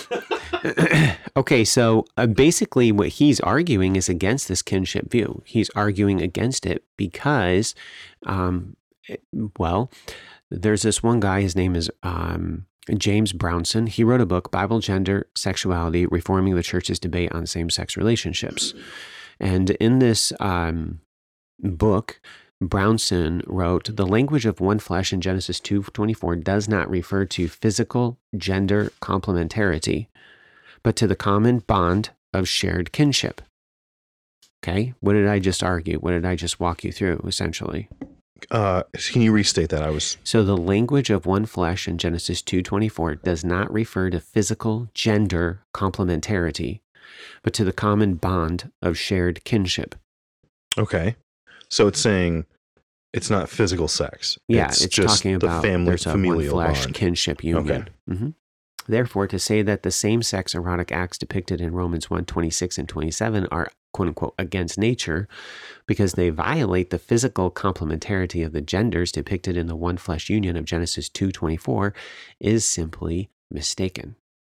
Okay, so uh, basically what he's arguing is against this kinship view. He's arguing against it because, um, it- well, there's this one guy, his name is um, James Brownson. He wrote a book, Bible, Gender, Sexuality, Reforming the Church's Debate on Same-Sex Relationships. And in this um, book, Brownson wrote, the language of one flesh in Genesis two twenty-four does not refer to physical gender complementarity, but to the common bond of shared kinship. Okay, what did I just argue? What did I just walk you through, essentially? Uh, can you restate that? I was So the language of one flesh in Genesis two twenty-four does not refer to physical gender complementarity, but to the common bond of shared kinship. okay. So it's saying it's not physical sex. Yeah, it's, it's, just talking the about family there's a familial one flesh bond. kinship union. Mhm. Therefore, to say that the same-sex erotic acts depicted in Romans one twenty-six and twenty-seven are "quote unquote" against nature because they violate the physical complementarity of the genders depicted in the one flesh union of Genesis two twenty-four is simply mistaken.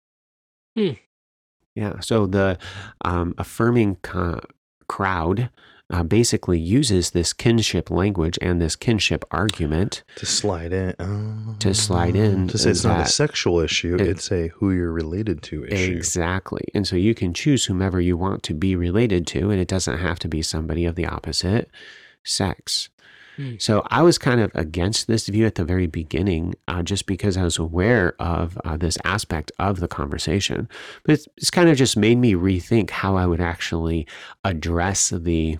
Hmm. Yeah. So the um, affirming co- crowd uh, basically uses this kinship language and this kinship argument To slide in. Oh, To slide in To say it's not a that- sexual issue, it- it's a who you're related to issue. Exactly. And so you can choose whomever you want to be related to, and it doesn't have to be somebody of the opposite sex. Hmm. So I was kind of against this view at the very beginning, uh, just because I was aware of uh, this aspect of the conversation. But it's, it's kind of just made me rethink how I would actually address the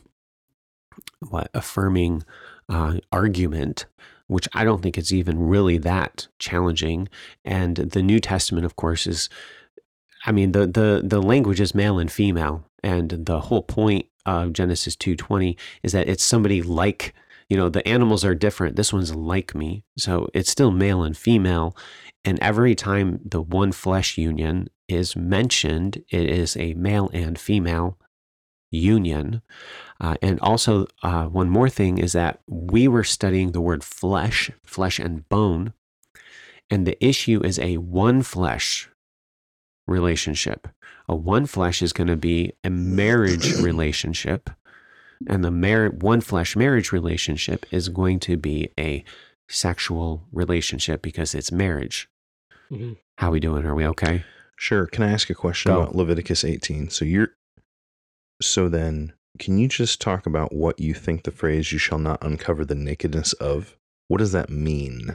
what affirming uh, argument, which I don't think is even really that challenging. And the New Testament, of course, is, I mean, the the the language is male and female, and the whole point of Genesis two twenty is that it's somebody like, you know, the animals are different. This one's like me, so it's still male and female. And every time the one flesh union is mentioned, it is a male and female union. Uh, and also, uh, one more thing is that we were studying the word flesh, flesh and bone, and the issue is a one flesh relationship. A one flesh is going to be a marriage relationship, and the mar- one flesh marriage relationship is going to be a sexual relationship because it's marriage. Mhm. How we doing? Are we okay? Sure. Can I ask a question Go. about Leviticus eighteen? So you're, so then, can you just talk about what you think the phrase "you shall not uncover the nakedness of"? What does that mean?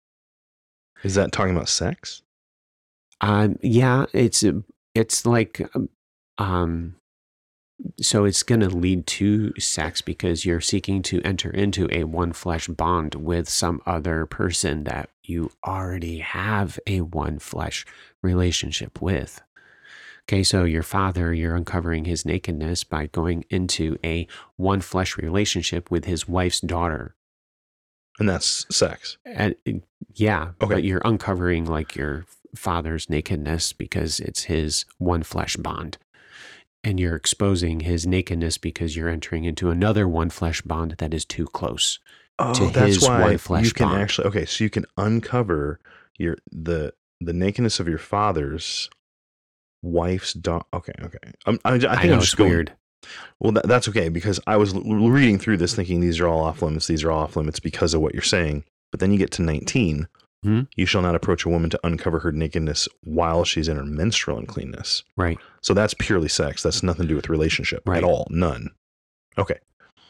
Is that talking about sex? Um, yeah, it's it's like, um, so it's going to lead to sex because you're seeking to enter into a one flesh bond with some other person that you already have a one flesh relationship with. Okay, so your father, you're uncovering his nakedness by going into a one flesh relationship with his wife's daughter. And that's sex. And yeah, Okay. but you're uncovering like your father's nakedness because it's his one flesh bond. And you're exposing his nakedness because you're entering into another one flesh bond that is too close. Oh, to that's his why one flesh you can bond. actually, okay, so you can uncover your the the nakedness of your father's wife's dog. Okay, okay. I'm, I, I think I I'm know just it's going, weird. well, that, that's okay, because I was l- reading through this thinking these are all off limits, these are all off limits because of what you're saying. But then you get to nineteen, Hmm? you shall not approach a woman to uncover her nakedness while she's in her menstrual uncleanness. Right. So that's purely sex. That's nothing to do with relationship Right. at all. None. Okay.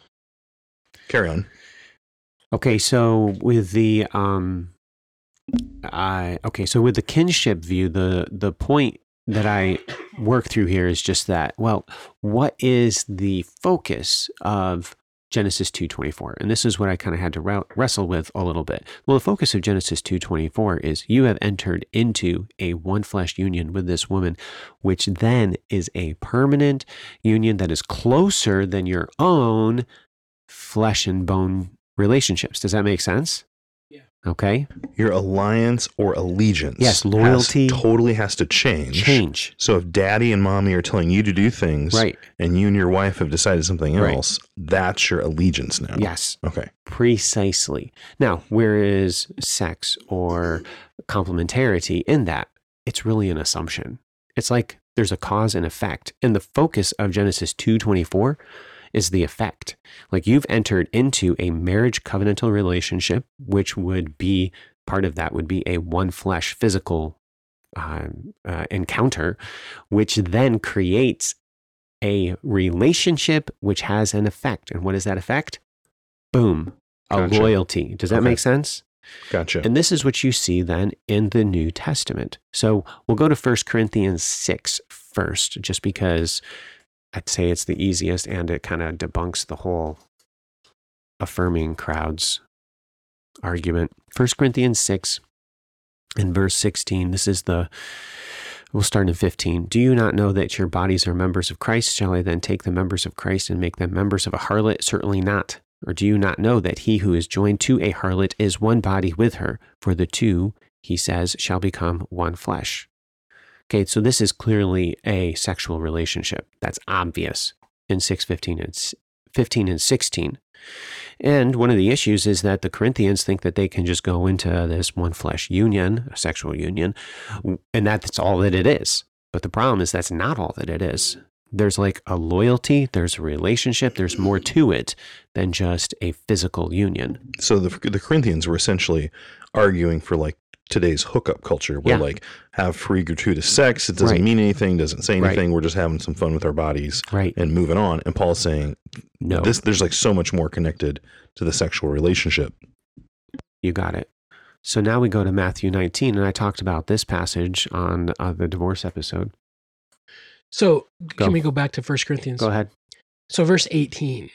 Carry on. Okay, so with the um I okay, so with the kinship view, the the point that I work through here is just that, well, what is the focus of Genesis two twenty-four? And this is what I kind of had to re- wrestle with a little bit. Well, the focus of Genesis two twenty-four is you have entered into a one flesh union with this woman, which then is a permanent union that is closer than your own flesh and bone relationships. Does that make sense? Yeah. Okay. Your alliance or allegiance, Yes, loyalty- has, totally has to change. Change. So if daddy and mommy are telling you to do things, Right. and you and your wife have decided something Right. else, that's your allegiance now. Yes. Okay. Precisely. Now, where is sex or complementarity in that? It's really an assumption. It's like there's a cause and effect. And the focus of Genesis two twenty-four is the effect. Like you've entered into a marriage covenantal relationship, which would be part of that would be a one flesh physical uh, uh, encounter, which then creates a relationship which has an effect. And what is that effect? Boom, a Gotcha. loyalty. Does that Okay. make sense? Gotcha. And this is what you see then in the New Testament. So we'll go to First Corinthians six first, just because I'd say it's the easiest and it kind of debunks the whole affirming crowds argument. First Corinthians six and verse sixteen, this is the, we'll start in fifteen. Do you not know that your bodies are members of Christ? Shall I then take the members of Christ and make them members of a harlot? Certainly not. Or do you not know that he who is joined to a harlot is one body with her? For the two, he says, shall become one flesh. Okay, so this is clearly a sexual relationship. That's obvious in six fifteen and fifteen and sixteen. And one of the issues is that the Corinthians think that they can just go into this one flesh union, a sexual union, and that's all that it is. But the problem is that's not all that it is. There's like a loyalty, there's a relationship, there's more to it than just a physical union. So the the Corinthians were essentially arguing for like today's hookup culture, where Yeah. like have free gratuitous sex. It doesn't Right. mean anything, doesn't say Right. anything. We're just having some fun with our bodies Right. and moving on. And Paul's saying No, this, there's like so much more connected to the sexual relationship. you got it. So now we go to Matthew nineteen, and I talked about this passage on uh, the divorce episode. So Go. can we go back to First Corinthians? Go ahead. So verse eighteen.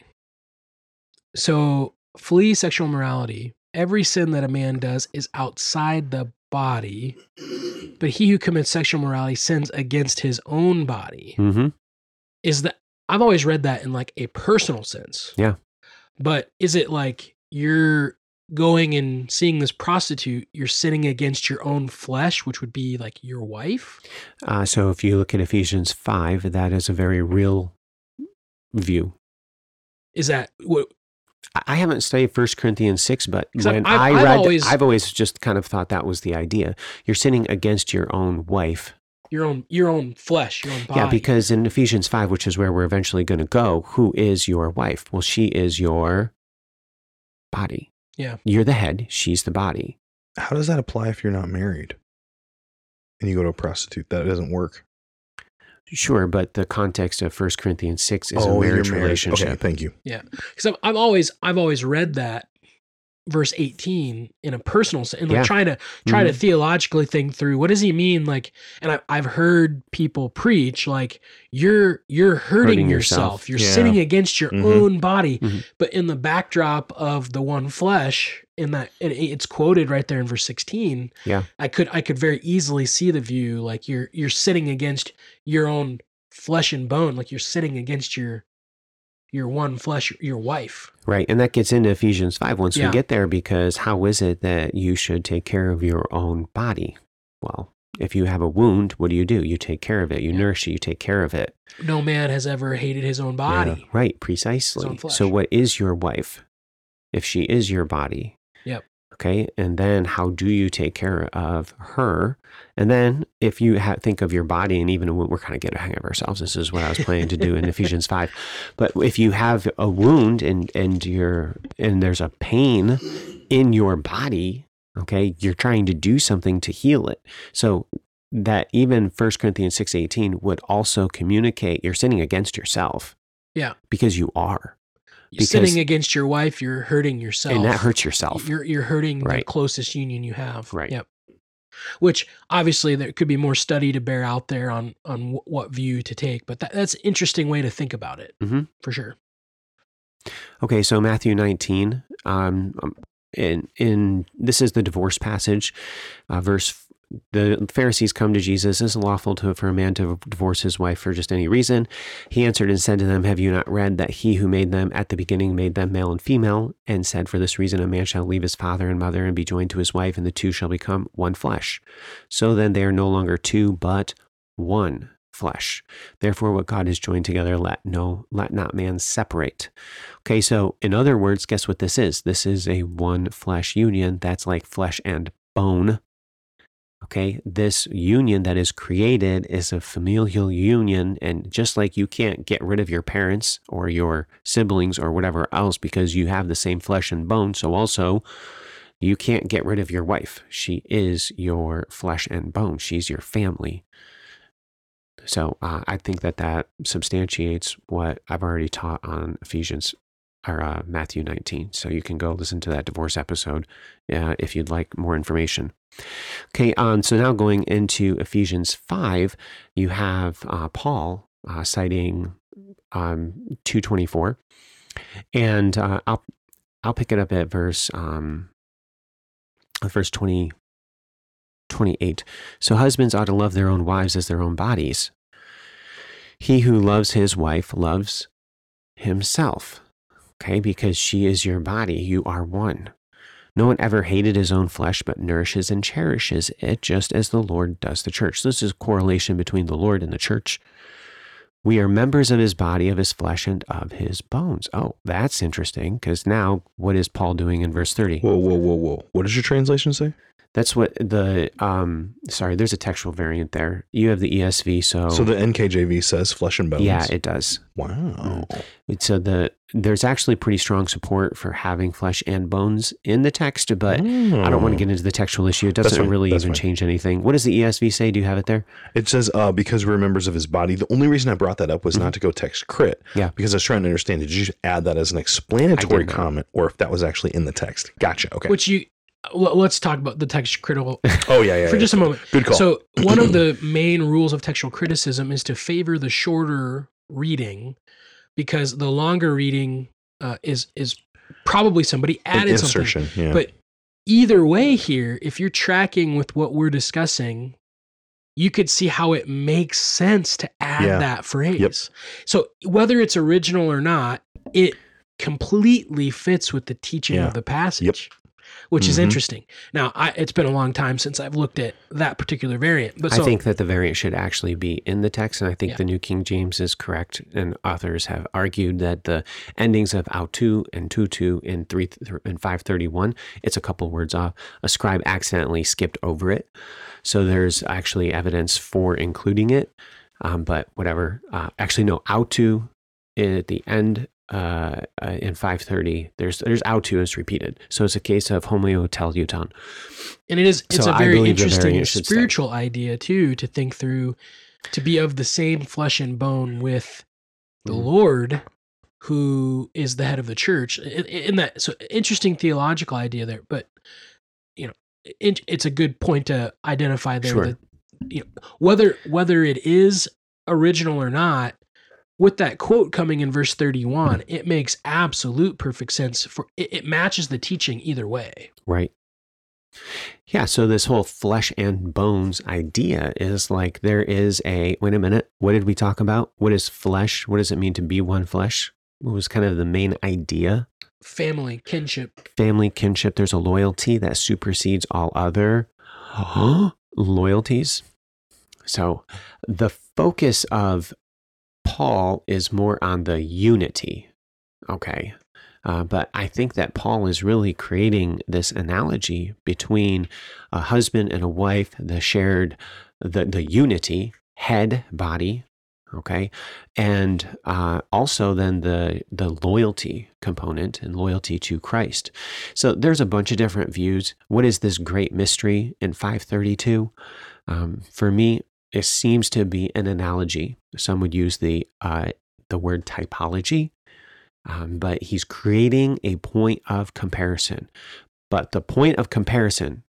So flee sexual immorality. Every sin that a man does is outside the body, but he who commits sexual immorality sins against his own body. Mm-hmm. Is that I've always read that in like a personal sense. Yeah. But is it like you're going and seeing this prostitute, you're sinning against your own flesh, which would be like your wife? Uh, so if you look at Ephesians five, that is a very real view. Is that what? I- I haven't studied First Corinthians six, but 'Cause I've- when I've- I I've read, always- I've always just kind of thought that was the idea. You're sinning against your own wife. Your own, your own flesh, your own body. Yeah, because in Ephesians five, which is where we're eventually going to go, who is your wife? Well, she is your body. Yeah. You're the head, she's the body. How does that apply if you're not married and you go to a prostitute? That doesn't work. Sure, but the context of First Corinthians six is Oh, a you're marriage married. relationship. Okay, thank you. Because I've, I've always, I've always read that verse eighteen in a personal sense, and like Yeah. trying to try Mhm. to theologically think through what does he mean, like, and I, I've heard people preach like you're you're hurting, Hurting yourself, yourself. you're Yeah. sinning against your Mhm. own body, Mhm. but in the backdrop of the one flesh, in that and it's quoted right there in verse sixteen. Yeah. I could I could very easily see the view like you're you're sinning against your own flesh and bone, like you're sinning against your your one flesh, your wife. Right. And that gets into Ephesians five once Yeah. we get there, because how is it that you should take care of your own body? Well, if you have a wound, what do you do? You take care of it. You Yeah. nourish it. You take care of it. No man has ever hated his own body. Right. His Precisely. own flesh. So what is your wife? If she is your body. Yep. Okay. And then how do you take care of her? And then if you ha- think of your body, and even we're kind of getting a hang of ourselves, this is what I was planning to do in Ephesians five. But if you have a wound and, and you're, and there's a pain in your body, okay, you're trying to do something to heal it. So that even First Corinthians six eighteen would also communicate you're sinning against yourself. Yeah. Because you are. You're Because- sinning against your wife, you're hurting yourself. And that hurts yourself. You're you're hurting the Right. closest union you have. Right. Yep. Which obviously there could be more study to bear out there on on wh- what view to take, but that, that's an interesting way to think about it Mhm. for sure. Okay, so Matthew nineteen, um, um, in in this is the divorce passage, uh, verse. The Pharisees come to Jesus. Is it lawful to for a man to divorce his wife for just any reason? He answered and said to them, "Have you not read that he who made them at the beginning made them male and female, and said, for this reason a man shall leave his father and mother and be joined to his wife, and the two shall become one flesh. So then they are no longer two, but one flesh. Therefore, what God has joined together, let no let not man separate." Okay, so in other words, guess what this is? This is a one flesh union. That's like flesh and bone. Okay, this union that is created is a familial union. And just like you can't get rid of your parents or your siblings or whatever else because you have the same flesh and bone, so also you can't get rid of your wife. She is your flesh and bone. She's your family. So uh, I think that that substantiates what I've already taught on Ephesians or uh, Matthew nineteen. So you can go listen to that divorce episode uh, if you'd like more information. Okay, um, so now going into Ephesians five, you have uh, Paul uh, citing um, two twenty-four, and uh, I'll I'll pick it up at verse um, verse twenty, twenty-eight. So husbands ought to love their own wives as their own bodies. He who loves his wife loves himself. Okay, because she is your body, you are one. No one ever hated his own flesh, but nourishes and cherishes it, just as the Lord does the church. So this is a correlation between the Lord and the church. We are members of his body, of his flesh, and of his bones. Oh, that's interesting, because now what is Paul doing in verse thirty? Whoa, whoa, whoa, whoa. What does your translation say? That's what the, um, sorry, there's a textual variant there. You have the E S V, so. So the N K J V says flesh and bones. Yeah, it does. Wow. So the there's actually pretty strong support for having flesh and bones in the text, but I don't want to get into the textual issue. It doesn't fine. really That's even fine. change anything. What does the E S V say? Do you have it there? It says, uh, because we're members of his body. The only reason I brought that up was not to go text crit. Yeah. Because I was trying to understand, did you add that as an explanatory I did not. comment or if that was actually in the text? Gotcha. Okay. Which you l- let's talk about the text critical oh, yeah, yeah. for yeah. just a moment. Good call. So one of the main rules of textual criticism is to favor the shorter reading, because the longer reading uh, is is probably somebody An added something. insertion. Yeah. But either way here, if you're tracking with what we're discussing, you could see how it makes sense to add Yeah. that phrase. Yep. So whether it's original or not, it completely fits with the teaching Yeah. of the passage, Yep. which is Mhm. interesting. Now, I, it's been a long time since I've looked at that particular variant, but so I think that the variant should actually be in the text, and I think Yeah. the New King James is correct. And authors have argued that the endings of autu and tutu in three and five thirty-one, it's a couple words off. A scribe accidentally skipped over it, so there's actually evidence for including it. Um, but whatever. Uh, actually, no, autu at the end. Uh, uh, in five thirty, there's there's autu is repeated, so it's a case of homoteleuton. and it is it's So a I very believe the interesting variant should stay. spiritual idea too to think through, to be of the same flesh and bone with the Mhm. Lord, who is the head of the church. In, in that, so interesting theological idea there, but you know, it, it's a good point to identify there Sure. that you know, whether whether it is original or not, with that quote coming in verse thirty-one, it makes absolute perfect sense for it, it matches the teaching either way. Right. Yeah, so this whole flesh and bones idea is like there is a, wait a minute, what did we talk about? What is flesh? What does it mean to be one flesh? What was kind of the main idea? Family, kinship. Family, kinship. There's a loyalty that supersedes all other loyalties. So the focus of Paul is more on the unity. Okay. Uh, but I think that Paul is really creating this analogy between a husband and a wife, the shared, the, the unity, head, body, okay, and uh, also then the the loyalty component and loyalty to Christ. So there's a bunch of different views. What is this great mystery in five thirty-two? Um, for me, it seems to be an analogy. Some would use the uh, the word typology. Um, but he's creating a point of comparison. But the point of comparison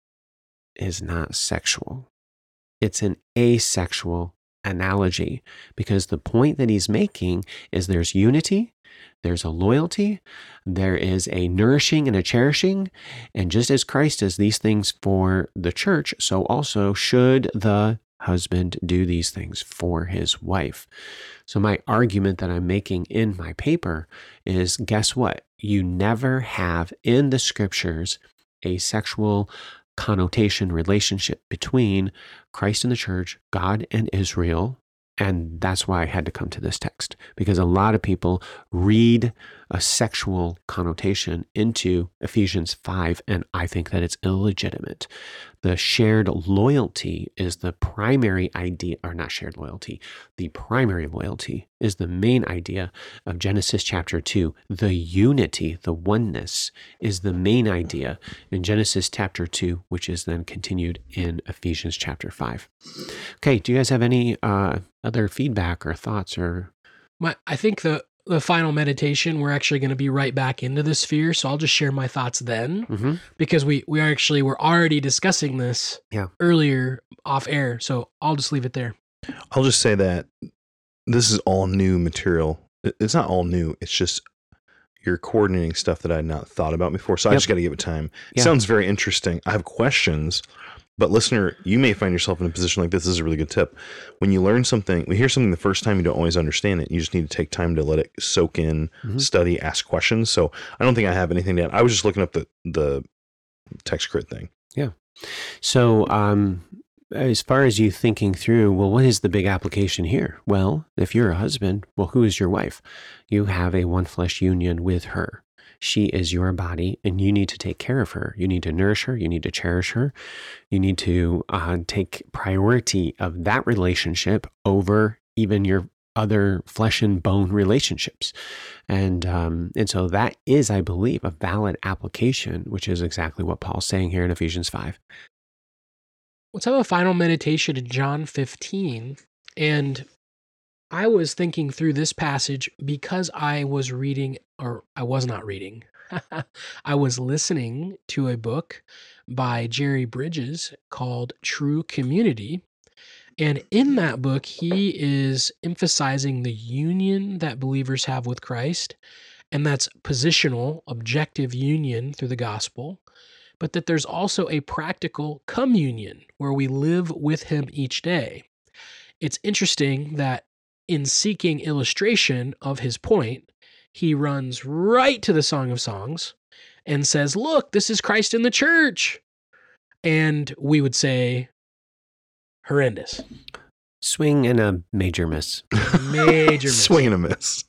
is not sexual. It's an asexual analogy because the point that he's making is there's unity, there's a loyalty, there is a nourishing and a cherishing. And just as Christ does these things for the church, so also should the husband do these things for his wife. So my argument that I'm making in my paper is, guess what? You never have in the scriptures a sexual connotation relationship between Christ and the church, God and Israel. And that's why I had to come to this text, because a lot of people read a sexual connotation into Ephesians five, and I think that it's illegitimate. The shared loyalty is the primary idea, or not shared loyalty, the primary loyalty is the main idea of Genesis chapter two. The unity, the oneness, is the main idea in Genesis chapter two, which is then continued in Ephesians chapter five. Okay, do you guys have any uh, other feedback or thoughts or? My, I think the the final meditation, we're actually going to be right back into the sphere. So I'll just share my thoughts then, Mm-hmm. because we we are actually we're already discussing this Yeah. earlier off air. So I'll just leave it there. I'll just say that this is all new material. It- It's not all new. It's just you're coordinating stuff that I had not thought about before. So I Yep. just got to give it time. It Yeah. sounds very interesting. I have questions, but listener, you may find yourself in a position like this. This is a really good tip. When you learn something, we hear something the first time, you don't always understand it. You just need to take time to let it soak in, Mhm. study, ask questions. So I don't think I have anything to add. I was just looking up the, the text crit thing. So, um, as far as you thinking through, well, what is the big application here? Well, if you're a husband, well, who is your wife? You have a one flesh union with her. She is your body, and you need to take care of her. You need to nourish her. You need to cherish her. You need to uh, take priority of that relationship over even your other flesh and bone relationships. And um, and so that is, I believe, a valid application, which is exactly what Paul's saying here in Ephesians five. Let's have a final meditation in John fifteen. And I was thinking through this passage because I was reading, or I was not reading. I was listening to a book by Jerry Bridges called True Community. And in that book, he is emphasizing the union that believers have with Christ. And that's positional, objective union through the gospel. But that there's also a practical communion where we live with him each day. It's interesting that in seeking illustration of his point, he runs right to the Song of Songs and says, look, this is Christ in the church. And we would say, horrendous. Swing and a major miss. Major miss. Swing and a miss.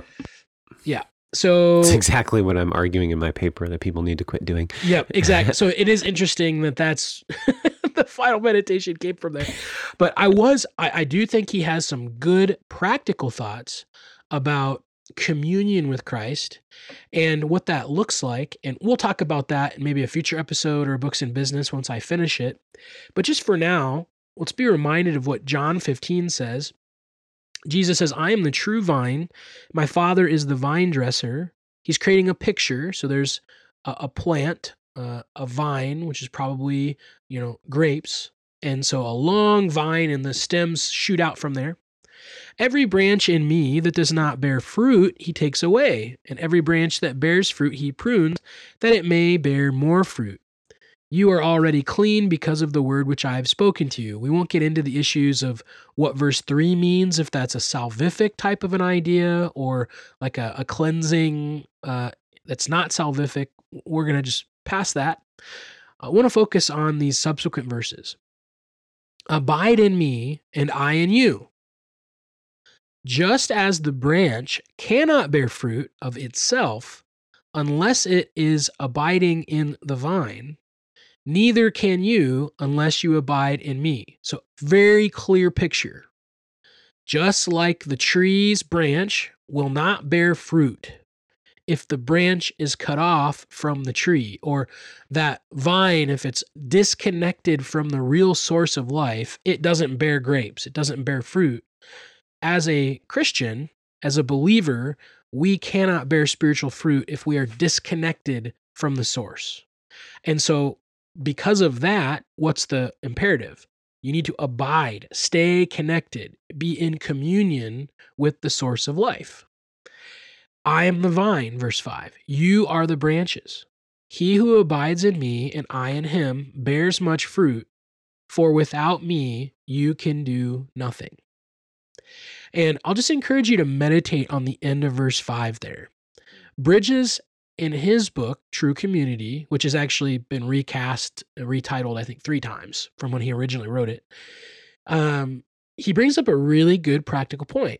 So, It's exactly what I'm arguing in my paper that people need to quit doing. yeah, exactly. So it is interesting that that's the final meditation came from there. But I was, I, I do think he has some good practical thoughts about communion with Christ and what that looks like. And we'll talk about that in maybe a future episode or Books in Business once I finish it. But just for now, let's be reminded of what John fifteen says. Jesus says, I am the true vine. My Father is the vine dresser. He's creating a picture. So there's a, a plant, uh, a vine, which is probably, you know, grapes. And so a long vine and the stems shoot out from there. Every branch in me that does not bear fruit, he takes away. And every branch that bears fruit, he prunes, that it may bear more fruit. You are already clean because of the word which I have spoken to you. We won't get into the issues of what verse three means, if that's a salvific type of an idea or like a, a cleansing uh, that's not salvific. We're going to just pass that. I want to focus on these subsequent verses. Abide in me, and I in you. Just as the branch cannot bear fruit of itself unless it is abiding in the vine, neither can you unless you abide in me. So very clear picture. Just like the tree's branch will not bear fruit if the branch is cut off from the tree, or that vine, if it's disconnected from the real source of life, it doesn't bear grapes. It doesn't bear fruit. As a Christian, as a believer, we cannot bear spiritual fruit if we are disconnected from the source. And so because of that, what's the imperative? You need to abide, stay connected, be in communion with the source of life. I am the vine, verse five. You are the branches. He who abides in me and I in him bears much fruit, for without me you can do nothing. And I'll just encourage you to meditate on the end of verse five there. Bridges, in his book, True Community, which has actually been recast, retitled, I think, three times from when he originally wrote it, um, he brings up a really good practical point.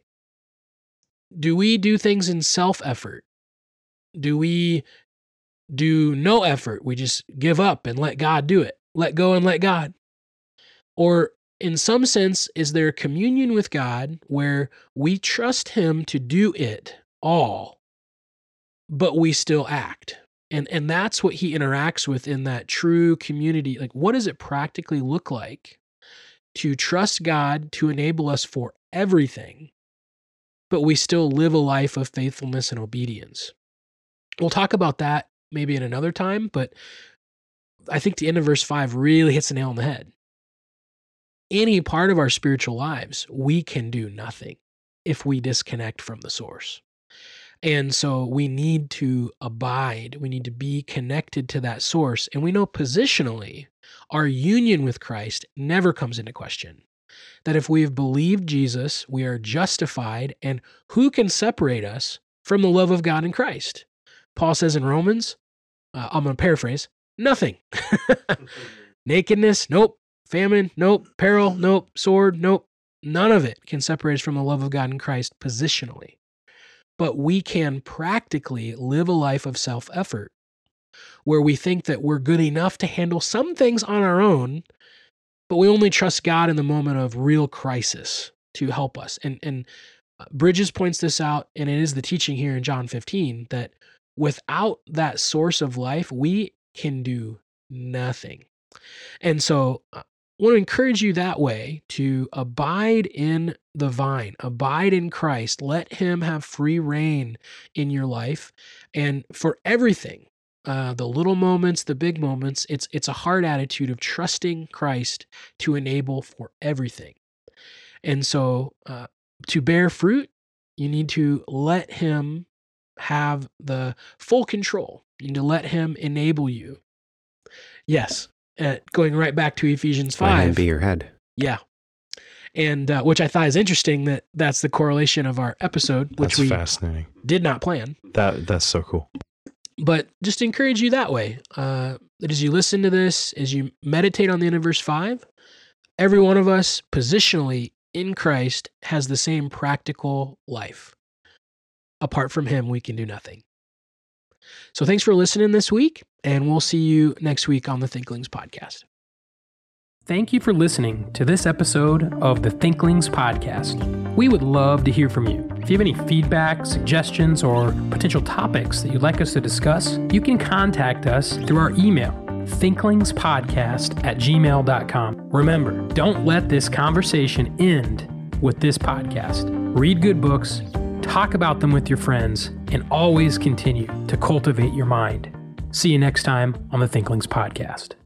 Do we do things in self-effort? Do we do no effort? We just give up and let God do it. Let go and let God. Or in some sense, is there communion with God where we trust him to do it all, but we still act? And and that's what he interacts with in that true community. Like, what does it practically look like to trust God to enable us for everything, but we still live a life of faithfulness and obedience? We'll talk about that maybe in another time, but I think the end of verse five really hits the nail on the head. Any part of our spiritual lives, we can do nothing if we disconnect from the source. And so we need to abide. We need to be connected to that source. And we know positionally, our union with Christ never comes into question. That if we have believed Jesus, we are justified, and who can separate us from the love of God in Christ? Paul says in Romans, uh, I'm going to paraphrase, nothing. Nakedness, nope. Famine, nope. Peril, nope. Sword, nope. None of it can separate us from the love of God in Christ positionally. But we can practically live a life of self-effort where we think that we're good enough to handle some things on our own, but we only trust God in the moment of real crisis to help us. And, and Bridges points this out, and it is the teaching here in John fifteen, that without that source of life, we can do nothing. And so I want to encourage you that way to abide in the vine, abide in Christ, let him have free reign in your life. And for everything, uh, the little moments, the big moments, it's, it's a hard attitude of trusting Christ to enable for everything. And so uh, to bear fruit, you need to let him have the full control. You need to let him enable you. Yes. Uh, going right back to Ephesians five. Let him be your head. Yeah. And uh, which I thought is interesting that that's the correlation of our episode, which That's we fascinating. did not plan. That That's so cool. But just to encourage you that way, uh, that as you listen to this, as you meditate on the end of verse five, every one of us positionally in Christ has the same practical life. Apart from him, we can do nothing. So thanks for listening this week, and we'll see you next week on the Thinklings Podcast. Thank you for listening to this episode of the Thinklings Podcast. We would love to hear from you. If you have any feedback, suggestions, or potential topics that you'd like us to discuss, you can contact us through our email, thinklingspodcast at gmail dot com. Remember, don't let this conversation end with this podcast. read good books, talk about them with your friends, and always continue to cultivate your mind. See you next time on the Thinklings Podcast.